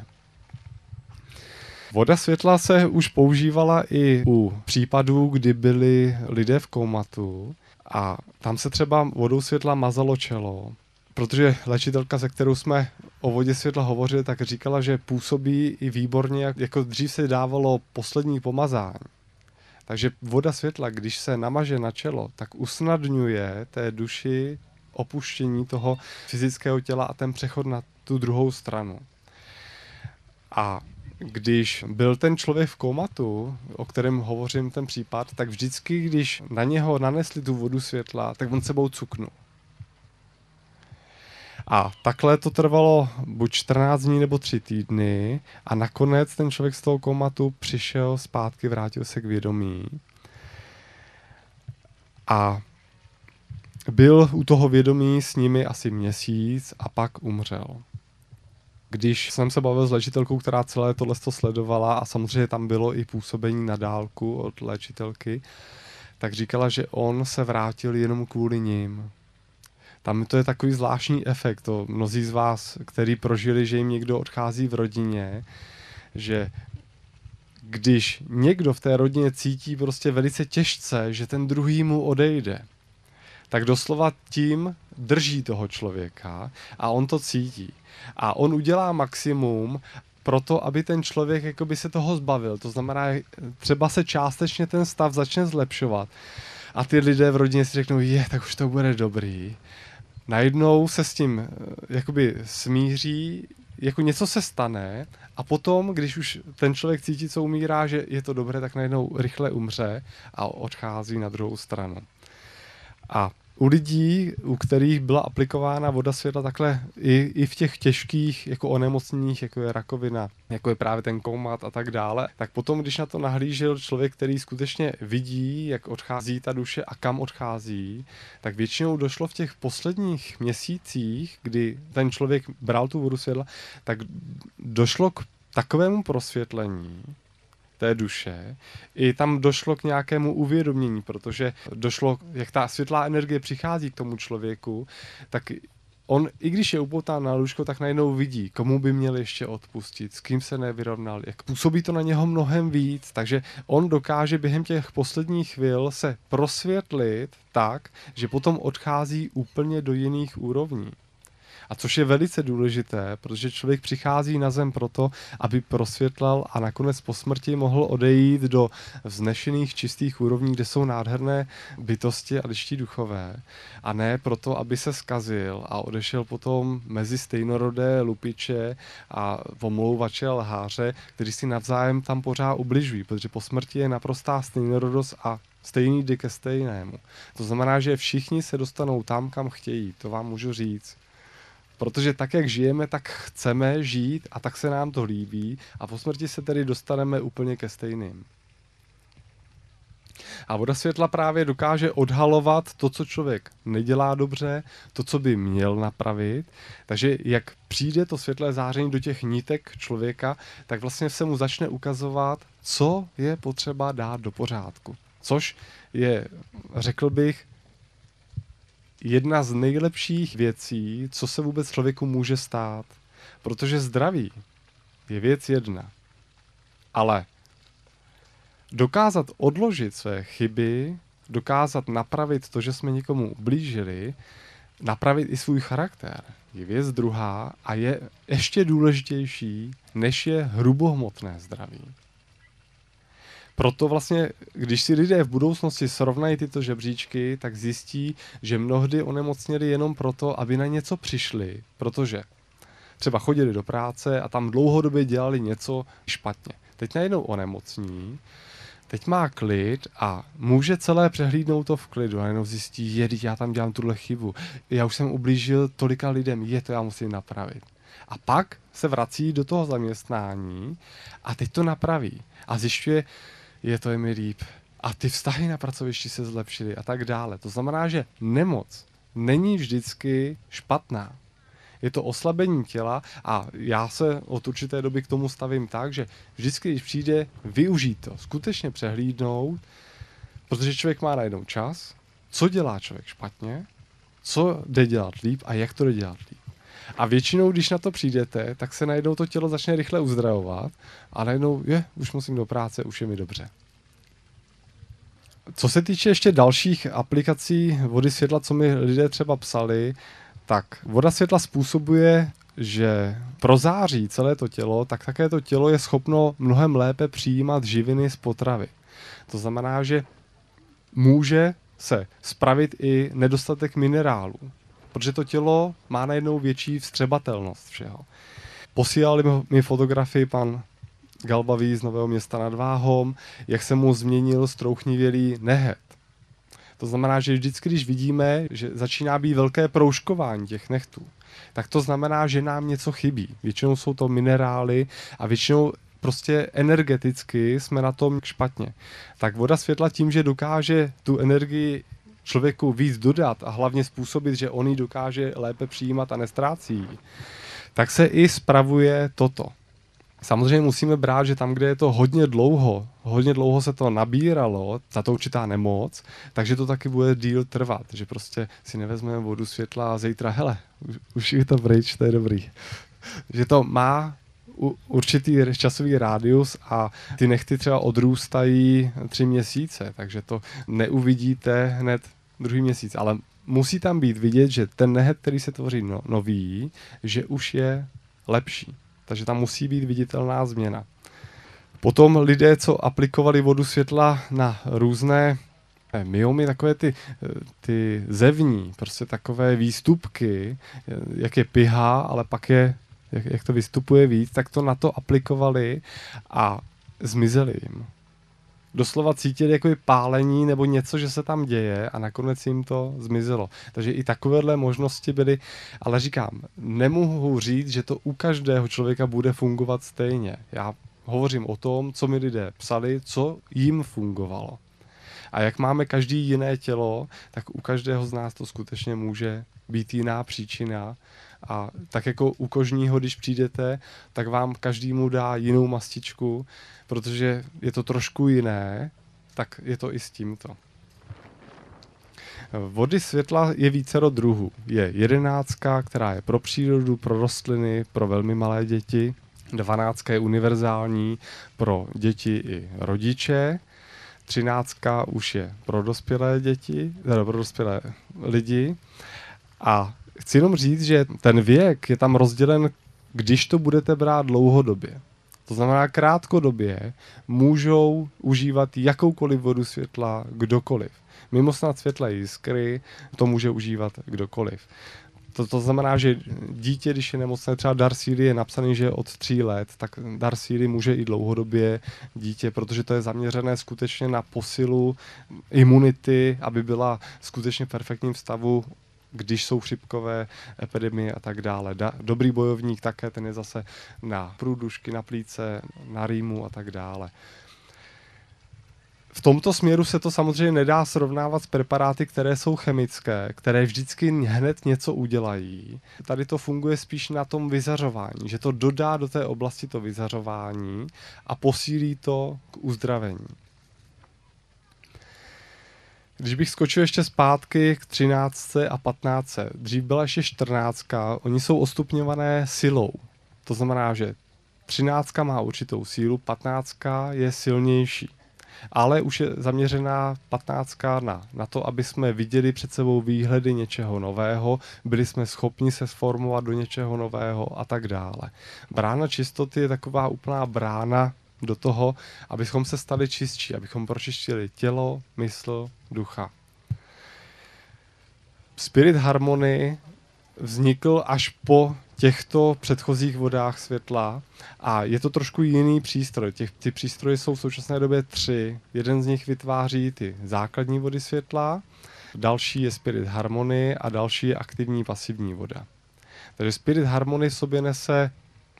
[SPEAKER 1] Voda světla se už používala i u případů, kdy byli lidé v koumatu a tam se třeba vodou světla mazalo čelo, protože léčitelka, se kterou jsme o vodě světla hovořili, tak říkala, že působí i výborně, jako dřív se dávalo poslední pomazání. Takže voda světla, když se namaže na čelo, tak usnadňuje té duši opuštění toho fyzického těla a ten přechod na tu druhou stranu. A když byl ten člověk v komatu, o kterém hovořím ten případ, tak vždycky, když na něho nanesli tu vodu světla, tak on sebou cuknul. A takhle to trvalo buď čtrnáct dní nebo tři týdny a nakonec ten člověk z toho komatu přišel zpátky, vrátil se k vědomí. A byl u toho vědomí s nimi asi měsíc a pak umřel. Když jsem se bavil s léčitelkou, která celé tohle sledovala a samozřejmě tam bylo i působení na dálku od léčitelky, tak říkala, že on se vrátil jenom kvůli nim. Tam to je takový zvláštní efekt. To mnozí z vás, kteří prožili, že jim někdo odchází v rodině, že když někdo v té rodině cítí prostě velice těžce, že ten druhý mu odejde, tak doslova tím drží toho člověka a on to cítí. A on udělá maximum pro to, aby ten člověk jakoby se toho zbavil. To znamená, třeba se částečně ten stav začne zlepšovat a ty lidé v rodině si řeknou, je, tak už to bude dobrý. Najednou se s tím jakoby smíří, jako něco se stane a potom, když už ten člověk cítí, co umírá, že je to dobré, tak najednou rychle umře a odchází na druhou stranu. A u lidí, u kterých byla aplikována voda světla takhle i, i v těch těžkých jako onemocněních, jako je rakovina, jako je právě ten koumat a tak dále, tak potom, když na to nahlížel člověk, který skutečně vidí, jak odchází ta duše a kam odchází, tak většinou došlo v těch posledních měsících, kdy ten člověk bral tu vodu světla, tak došlo k takovému prosvětlení té duše, i tam došlo k nějakému uvědomění, protože došlo, jak ta světlá energie přichází k tomu člověku, tak on, i když je upoután na lůžko, tak najednou vidí, komu by měl ještě odpustit, s kým se nevyrovnal, jak působí to na něho mnohem víc, takže on dokáže během těch posledních chvil se prosvětlit tak, že potom odchází úplně do jiných úrovní. A což je velice důležité, protože člověk přichází na zem proto, aby prosvětlal a nakonec po smrti mohl odejít do vznešených čistých úrovní, kde jsou nádherné bytosti a liští duchové. A ne proto, aby se zkazil a odešel potom mezi stejnorodé lupiče a pomlouvače a lháře, kteří si navzájem tam pořád ubližují, protože po smrti je naprostá stejnorodost a stejný jde ke stejnému. To znamená, že všichni se dostanou tam, kam chtějí. To vám můžu říct. Protože tak, jak žijeme, tak chceme žít a tak se nám to líbí a po smrti se tedy dostaneme úplně ke stejným. A voda světla právě dokáže odhalovat to, co člověk nedělá dobře, to, co by měl napravit. Takže jak přijde to světlé záření do těch nítek člověka, tak vlastně se mu začne ukazovat, co je potřeba dát do pořádku. Což je, řekl bych, jedna z nejlepších věcí, co se vůbec člověku může stát. Protože zdraví je věc jedna. Ale dokázat odložit své chyby, dokázat napravit to, že jsme někomu ublížili, napravit i svůj charakter, je věc druhá a je ještě důležitější, než je hrubohmotné zdraví. Proto vlastně, když si lidé v budoucnosti srovnají tyto žebříčky, tak zjistí, že mnohdy onemocněli jenom proto, aby na něco přišli, protože třeba chodili do práce a tam dlouhodobě dělali něco špatně. Teď najednou onemocní, teď má klid a může celé přehlídnout to v klidu a najednou zjistí, je, já tam dělám tuhle chybu, já už jsem ublížil tolika lidem, je, to já musím napravit. A pak se vrací do toho zaměstnání a teď to napraví a zjišťuje, je to je mi líp. A ty vztahy na pracovišti se zlepšily a tak dále. To znamená, že nemoc není vždycky špatná. Je to oslabení těla a já se od určité doby k tomu stavím tak, že vždycky, když přijde, využít to, skutečně přehlídnout, protože člověk má najednou čas, co dělá člověk špatně, co jde dělat líp a jak to jde dělat líp. A většinou, když na to přijdete, tak se najednou to tělo začne rychle uzdravovat a najednou, je, už musím do práce, už je mi dobře. Co se týče ještě dalších aplikací vody světla, co mi lidé třeba psali, tak voda světla způsobuje, že prozáří celé to tělo, tak také to tělo je schopno mnohem lépe přijímat živiny z potravy. To znamená, že může se spravit i nedostatek minerálů, protože to tělo má najednou větší vstřebatelnost všeho. Posílali mi fotografii pan Galbavý z Nového Města nad Váhom, jak se mu změnil strouchnivělý nehet. To znamená, že vždycky, když vidíme, že začíná být velké proužkování těch nechtů, tak to znamená, že nám něco chybí. Většinou jsou to minerály a většinou prostě energeticky jsme na tom špatně. Tak voda světla tím, že dokáže tu energii člověku víc dodat a hlavně způsobit, že on ji dokáže lépe přijímat a nestrácí, tak se i spravuje toto. Samozřejmě musíme brát, že tam, kde je to hodně dlouho, hodně dlouho se to nabíralo, za to určitá nemoc, takže to taky bude díl trvat, že prostě si nevezmeme vodu světla a zítra, hele, už, už je to pryč, to je dobrý. Že to má určitý časový rádius a ty nechty třeba odrůstají tři měsíce, takže to neuvidíte hned druhý měsíc, ale musí tam být vidět, že ten nehet, který se tvoří no, nový, že už je lepší. Takže tam musí být viditelná změna. Potom lidé, co aplikovali vodu světla na různé myomy, takové ty, ty zevní, prostě takové výstupky, jak je piha, ale pak je, jak, jak to vystupuje víc, tak to na to aplikovali a zmizeli jim. Doslova cítili jako pálení nebo něco, že se tam děje a nakonec jim to zmizelo. Takže i takovéhle možnosti byly, ale říkám, nemohu říct, že to u každého člověka bude fungovat stejně. Já hovořím o tom, co mi lidé psali, co jim fungovalo. A jak máme každý jiné tělo, tak u každého z nás to skutečně může být jiná příčina. A tak jako u kožního, když přijdete, tak vám každému dá jinou mastičku, protože je to trošku jiné, tak je to i s tímto. Vody světla je vícero druhů. Je jedenáctka, která je pro přírodu, pro rostliny, pro velmi malé děti. Dvanáctka je univerzální pro děti i rodiče. Třináctka už je pro dospělé děti, teda pro dospělé lidi. A Chci jenom říct, že ten věk je tam rozdělen, když to budete brát dlouhodobě. To znamená krátkodobě můžou užívat jakoukoliv vodu světla kdokoliv. Mimo snad světlé jiskry to může užívat kdokoliv. To, to znamená, že dítě, když je nemocné, třeba dar síry je napsaný, že je od tří let, tak dar síry může i dlouhodobě dítě, protože to je zaměřené skutečně na posilu imunity, aby byla skutečně v perfektním stavu, když jsou chřipkové epidemie a tak dále. Da, dobrý bojovník také, ten je zase na průdušky, na plíce, na rýmu a tak dále. V tomto směru se to samozřejmě nedá srovnávat s preparáty, které jsou chemické, které vždycky hned něco udělají. Tady to funguje spíš na tom vyzařování, že to dodá do té oblasti to vyzařování a posílí to k uzdravení. Když bych skočil ještě zpátky k třináctce a patnáctce, dřív byla ještě čtrnáctka, oni jsou ostupňované silou. To znamená, že třináctka má určitou sílu, patnáctka je silnější. Ale už je zaměřená patnáctka na, na to, aby jsme viděli před sebou výhledy něčeho nového, byli jsme schopni se sformovat do něčeho nového a tak dále. Brána čistoty je taková úplná brána do toho, abychom se stali čistší, abychom pročistili tělo, mysl, ducha. Spirit Harmony vznikl až po těchto předchozích vodách světla a je to trošku jiný přístroj. Těch, ty přístroje jsou v současné době tři. Jeden z nich vytváří ty základní vody světla, další je Spirit Harmony a další je aktivní pasivní voda. Takže Spirit Harmony v sobě nese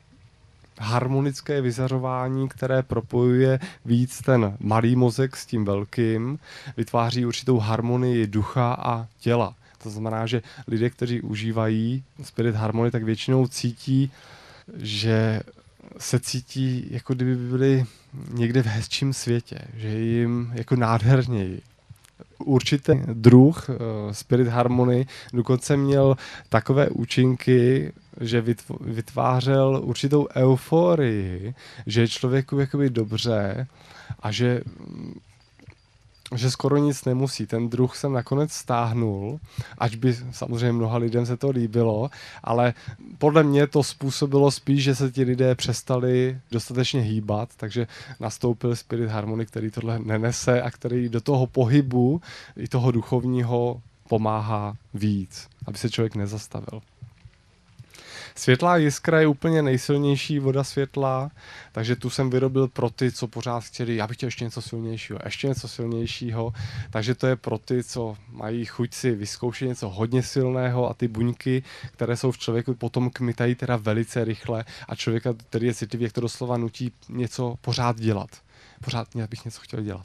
[SPEAKER 1] harmonické vyzařování, které propojuje víc ten malý mozek s tím velkým, vytváří určitou harmonii ducha a těla. To znamená, že lidé, kteří užívají Spirit Harmony, tak většinou cítí, že se cítí, jako kdyby byli někde v hezčím světě, že je jim jako nádherněji. Určitý druh uh, Spirit Harmony dokonce měl takové účinky, že vytvářel určitou euforii, že je člověku jakoby dobře a že že skoro nic nemusí. Ten druh jsem nakonec stáhnul, ač by samozřejmě mnoha lidem se to líbilo, ale podle mě to způsobilo spíš, že se ti lidé přestali dostatečně hýbat, takže nastoupil Spirit Harmony, který tohle nenese a který do toho pohybu i toho duchovního pomáhá víc, aby se člověk nezastavil. Světlá jiskra je úplně nejsilnější voda světla, takže tu jsem vyrobil pro ty, co pořád chtěli, já bych chtěl ještě něco silnějšího, ještě něco silnějšího, takže to je pro ty, co mají chuť si vyzkoušet něco hodně silného a ty buňky, které jsou v člověku, potom kmitají teda velice rychle a člověka, který je citlivý, jak to doslova nutí něco pořád dělat. Pořád bych něco chtěl dělat.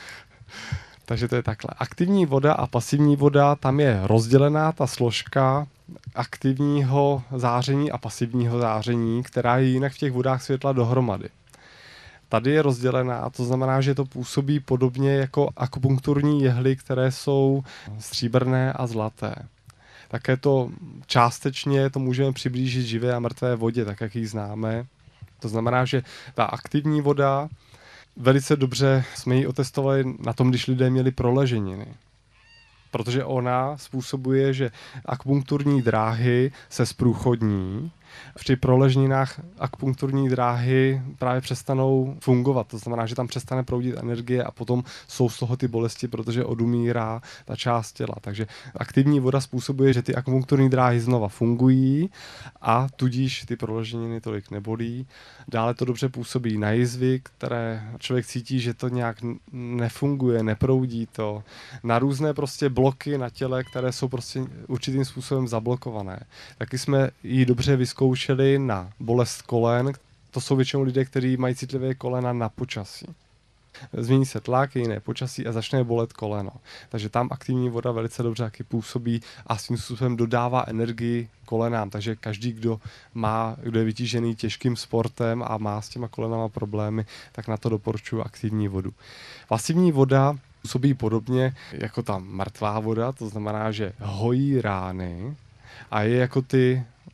[SPEAKER 1] Takže to je takhle. Aktivní voda a pasivní voda, tam je rozdělená ta složka aktivního záření a pasivního záření, která je jinak v těch vodách světla dohromady. Tady je rozdělená, to znamená, že to působí podobně jako akupunkturní jehly, které jsou stříbrné a zlaté. Také to částečně to můžeme přiblížit živé a mrtvé vodě, tak jak ji známe. To znamená, že ta aktivní voda velice dobře jsme ji otestovali na tom, když lidé měli proleženiny. Protože ona způsobuje, že akupunkturní dráhy se zprůchodní. Při proležninách akupunkturní dráhy právě přestanou fungovat. To znamená, že tam přestane proudit energie a potom jsou z toho ty bolesti, protože odumírá ta část těla. Takže aktivní voda způsobuje, že ty akupunkturní dráhy znova fungují a tudíž ty proleženiny tolik nebolí. Dále to dobře působí na jizvy, které člověk cítí, že to nějak nefunguje, neproudí to. Na různé prostě bloky na těle, které jsou prostě určitým způsobem zablokované. Taky jsme ji dobře vyzkoušeli na bolest kolen. To jsou většinou lidé, kteří mají citlivé kolena na počasí. Změní se tlak, je jiné počasí a začne bolet koleno. Takže tam aktivní voda velice dobře taky působí a svým způsobem dodává energii kolenám. Takže každý, kdo má, kdo je vytížený těžkým sportem a má s těma kolenama problémy, tak na to doporučuji aktivní vodu. Pasivní voda působí podobně jako ta mrtvá voda, to znamená, že hojí rány a je jako ty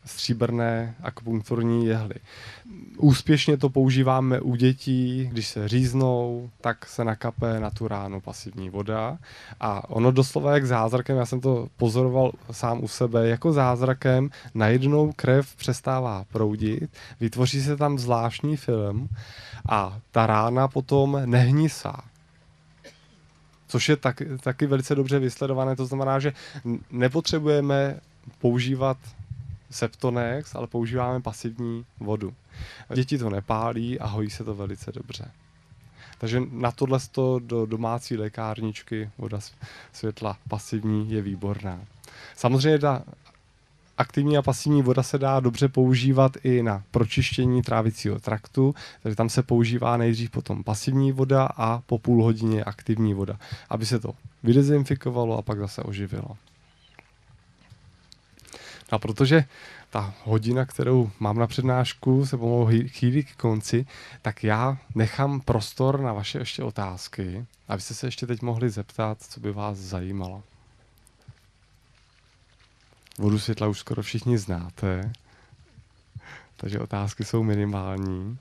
[SPEAKER 1] stříbrné akupunkturní jehly. Úspěšně to používáme u dětí, když se říznou, tak se nakape na tu ránu pasivní voda. A ono doslova jak zázrakem, já jsem to pozoroval sám u sebe, jako zázrakem najednou krev přestává proudit, vytvoří se tam zvláštní film a ta rána potom nehnisá. Což je tak, taky velice dobře vysledované, to znamená, že nepotřebujeme používat Septonex, ale používáme pasivní vodu. Děti to nepálí a hojí se to velice dobře. Takže na tohle do domácí lékárničky voda světla pasivní je výborná. Samozřejmě ta aktivní a pasivní voda se dá dobře používat i na pročištění trávicího traktu, takže tam se používá nejdřív potom pasivní voda a po půl hodině aktivní voda, aby se to vydezinfikovalo a pak zase oživilo. A protože ta hodina, kterou mám na přednášku, se pomalu chýlí k konci, tak já nechám prostor na vaše ještě otázky, abyste se ještě teď mohli zeptat, co by vás zajímalo. Vodu světla už skoro všichni znáte, takže otázky jsou minimální.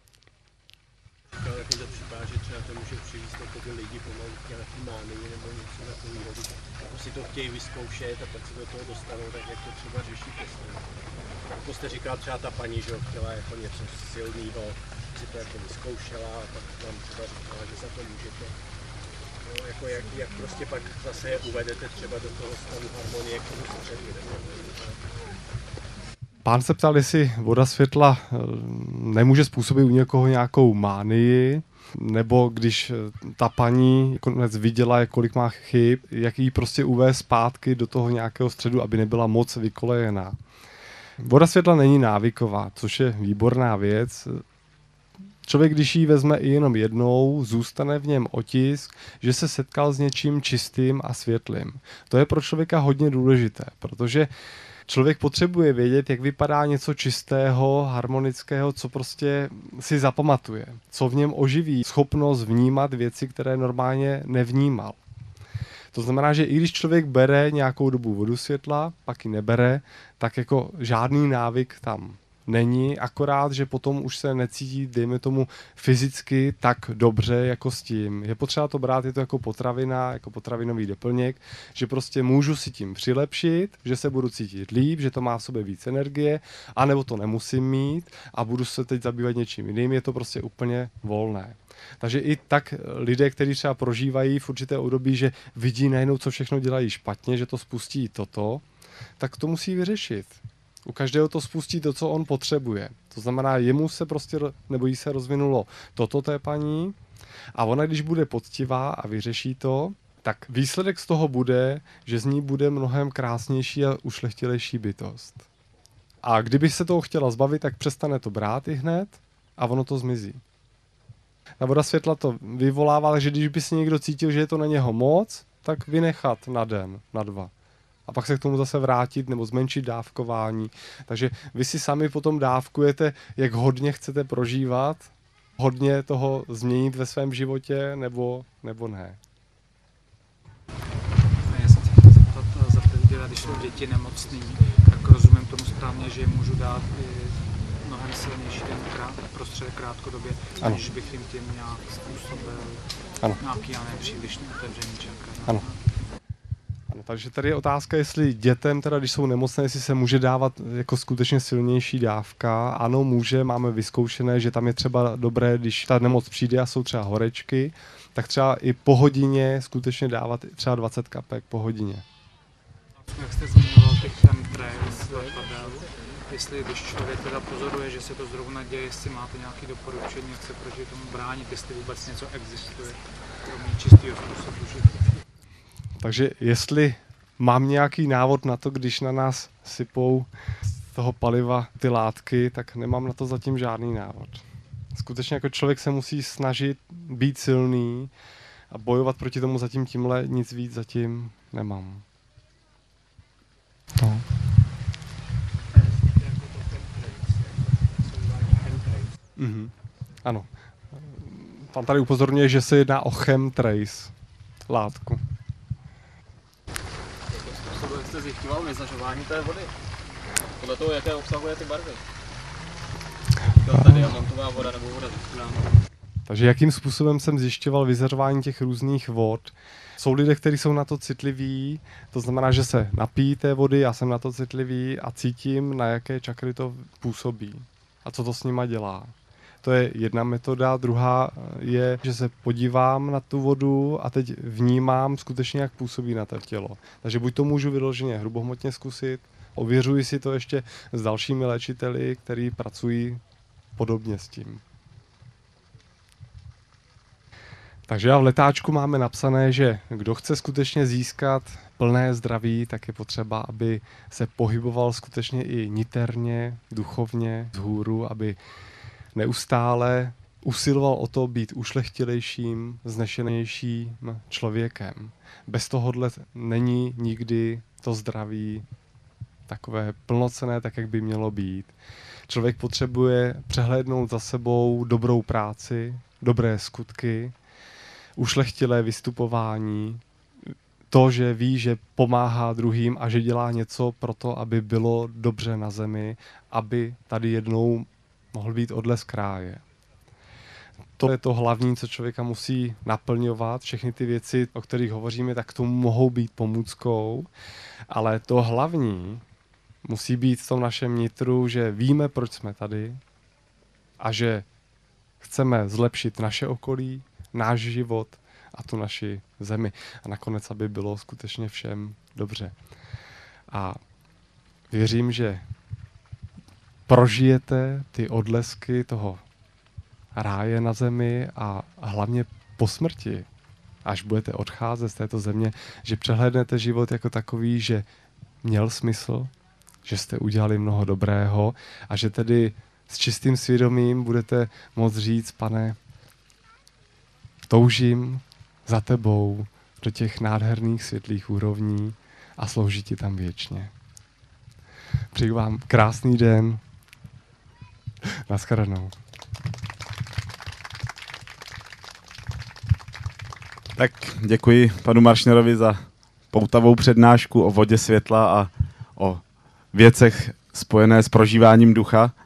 [SPEAKER 2] Jako to připadá, že třeba to může přivést jako by lidi pomalu k nějaký mánii nebo něco takového, jako si to chtějí vyzkoušet a pak se do toho dostanou, tak jak to třeba řešíte. Jako jste říkal, třeba ta paní, že chtěla jako něco silného, si to jako vyzkoušela a pak vám třeba říkala, že za to můžete. No, jako jak, jak prostě pak zase je uvedete třeba do toho stavu harmonie k tomu středu.
[SPEAKER 1] Pán se ptal, jestli voda světla nemůže způsobit u někoho nějakou mánii, nebo když ta paní konec viděla, kolik má chyb, jak ji prostě uvést zpátky do toho nějakého středu, aby nebyla moc vykolejená. Voda světla není návyková, což je výborná věc. Člověk, když ji vezme i jenom jednou, zůstane v něm otisk, že se setkal s něčím čistým a světlým. To je pro člověka hodně důležité, protože člověk potřebuje vědět, jak vypadá něco čistého, harmonického, co prostě si zapamatuje, co v něm oživí schopnost vnímat věci, které normálně nevnímal. To znamená, že i když člověk bere nějakou dobu vodu světla, pak ji nebere, tak jako žádný návyk tam není, akorát, že potom už se necítí, dejme tomu, fyzicky tak dobře jako s tím. Je potřeba to brát, je to jako potravina, jako potravinový doplněk, že prostě můžu si tím přilepšit, že se budu cítit líp, že to má v sobě víc energie, anebo to nemusím mít a budu se teď zabývat něčím jiným, je to prostě úplně volné. Takže i tak lidé, kteří třeba prožívají v určité období, že vidí najednou, co všechno dělají špatně, že to spustí toto, tak to musí vyřešit. U každého to spustí to, co on potřebuje. To znamená, jemu se prostě, nebo jí se rozvinulo toto té paní a ona, když bude poctivá a vyřeší to, tak výsledek z toho bude, že z ní bude mnohem krásnější a ušlechtilejší bytost. A kdyby se toho chtěla zbavit, tak přestane to brát i hned a ono to zmizí. Ta voda světla to vyvolává, takže když by si někdo cítil, že je to na něho moc, tak vynechat na den, na dva. A pak se k tomu zase vrátit nebo zmenšit dávkování. Takže vy si sami potom dávkujete, jak hodně chcete prožívat, hodně toho změnit ve svém životě, nebo, nebo ne.
[SPEAKER 3] Já jsem se chtěl zeptat, za první, když jsou děti nemocný, tak rozumím tomu správně, že jim můžu dát i mnohem silnější ten krát, prostředek krátkodobě, aniž bych jim tím nějak způsobil ano. nějaký, já nevím, příliš neotevřený čakra.
[SPEAKER 1] Ano. Ano, takže tady je otázka, jestli dětem, teda když jsou nemocné, jestli se může dávat jako skutečně silnější dávka. Ano, může, máme vyzkoušené, že tam je třeba dobré, když ta nemoc přijde a jsou třeba horečky, tak třeba i po hodině skutečně dávat třeba dvacet kapek po hodině.
[SPEAKER 3] Jak jste zmiňoval těch chemtrails, letadel, jestli když člověk teda pozoruje, že se to zrovna děje, jestli máte nějaké doporučení, jak se proti tomu bránit, jestli vůbec něco existuje, kromě čistého způsobu života.
[SPEAKER 1] Takže jestli mám nějaký návod na to, když na nás sypou z toho paliva ty látky, tak nemám na to zatím žádný návod. Skutečně jako člověk se musí snažit být silný a bojovat proti tomu zatím tímhle, nic víc zatím nemám. No. Mhm. Ano. Pan tady upozorňuje, že se jedná o chemtrace látku.
[SPEAKER 2] Jak jste zjišťoval vyzařování té vody?
[SPEAKER 4] Podle toho, jaké obsahuje ty barvy. Říkal tady diamantová voda nebo voda tučná.
[SPEAKER 1] Takže jakým způsobem jsem zjišťoval vyzařování těch různých vod? Jsou lidé, kteří jsou na to citliví, to znamená, že se napijí té vody, já jsem na to citlivý a cítím, na jaké čakry to působí a co to s nima dělá. To je jedna metoda, druhá je, že se podívám na tu vodu a teď vnímám skutečně, jak působí na to tělo. Takže buď to můžu vyloženě hrubohmotně zkusit, ověřuji si to ještě s dalšími léčiteli, kteří pracují podobně s tím. Takže a v letáčku máme napsané, že kdo chce skutečně získat plné zdraví, tak je potřeba, aby se pohyboval skutečně i niterně, duchovně, vzhůru, aby neustále usiloval o to být ušlechtilejším, znešenějším člověkem. Bez tohohle není nikdy to zdraví takové plnocenné, tak jak by mělo být. Člověk potřebuje přehlédnout za sebou dobrou práci, dobré skutky, ušlechtilé vystupování, to, že ví, že pomáhá druhým a že dělá něco pro to, aby bylo dobře na zemi, aby tady jednou mohl být odlesk ráje. To je to hlavní, co člověka musí naplňovat. Všechny ty věci, o kterých hovoříme, tak tomu mohou být pomůckou, ale to hlavní musí být v tom našem nitru, že víme, proč jsme tady a že chceme zlepšit naše okolí, náš život a tu naši zemi. A nakonec, aby bylo skutečně všem dobře. A věřím, že prožijete ty odlesky toho ráje na zemi a hlavně po smrti, až budete odcházet z této země, že přehlédnete život jako takový, že měl smysl, že jste udělali mnoho dobrého a že tedy s čistým svědomím budete moct říct, Pane, toužím za tebou do těch nádherných světlých úrovní a sloužit ti tam věčně. Přeju vám krásný den. Naschledanou.
[SPEAKER 5] Tak děkuji panu Maršnerovi za poutavou přednášku o vodě světla a o věcech spojené s prožíváním ducha.